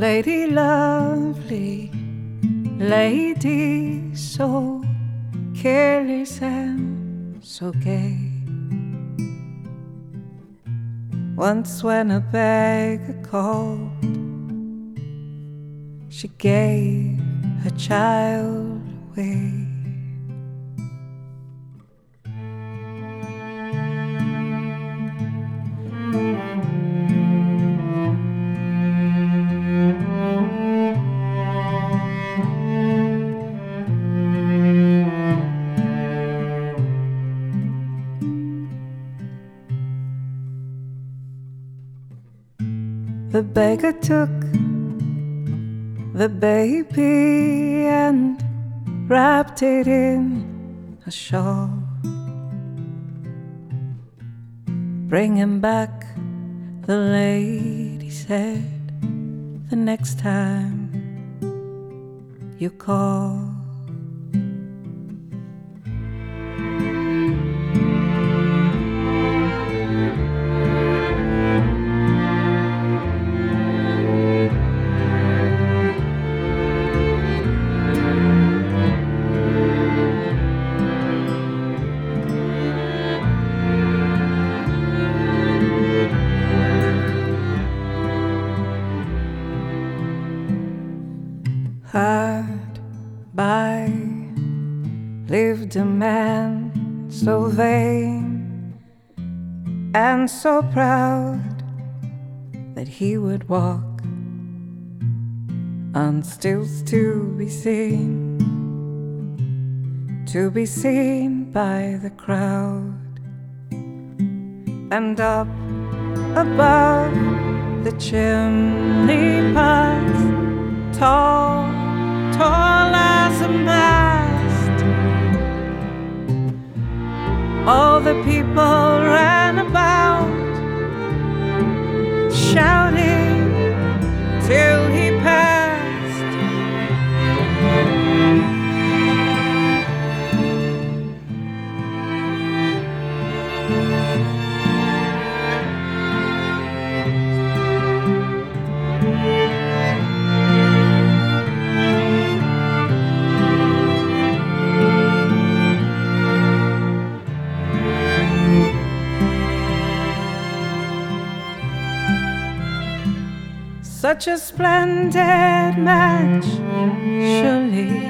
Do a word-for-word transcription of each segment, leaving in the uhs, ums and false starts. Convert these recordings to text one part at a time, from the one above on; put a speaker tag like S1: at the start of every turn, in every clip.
S1: lady lovely, lady so careless and so gay. Once when a beggar called, she gave her child away. The beggar took the baby and wrapped it in a shawl. Bring him back, the lady said, the next time you call. Hard by lived a man so vain and so proud that he would walk on stilts to be seen, to be seen by the crowd. And up above the chimney pots, tall, tall as a mast, all the people ran about, shouting till he passed. Such a splendid match, surely.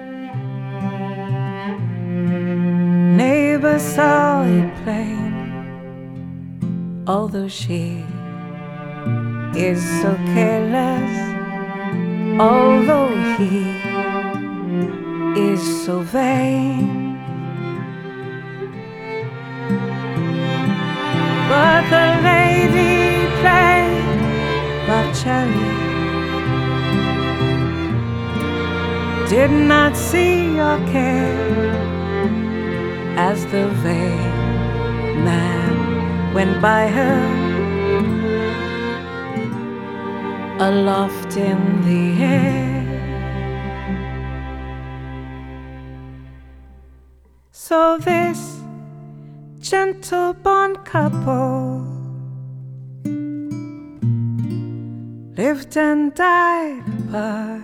S1: Neighbors saw it plain, although she is so careless, although he is so vain. But the lady played Bocelli, did not see or care as the vain man went by her, aloft in the air. So this gentle-born couple lived and died apart.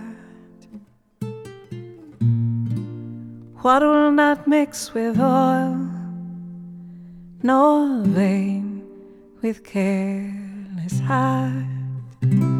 S1: What will not mix with oil, nor wane with careless heart?